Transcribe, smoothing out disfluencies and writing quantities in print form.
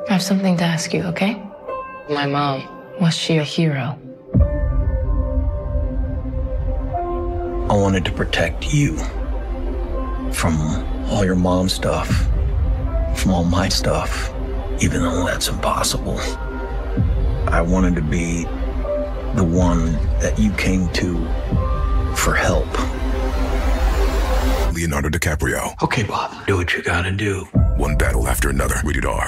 I have something to ask you, okay? My mom, was she a hero? I wanted to protect you from all your mom stuff, from all my stuff, even though that's impossible. I wanted to be the one that you came to for help. Leonardo DiCaprio. Okay, Bob, do what you gotta do. One battle after another. Rated R.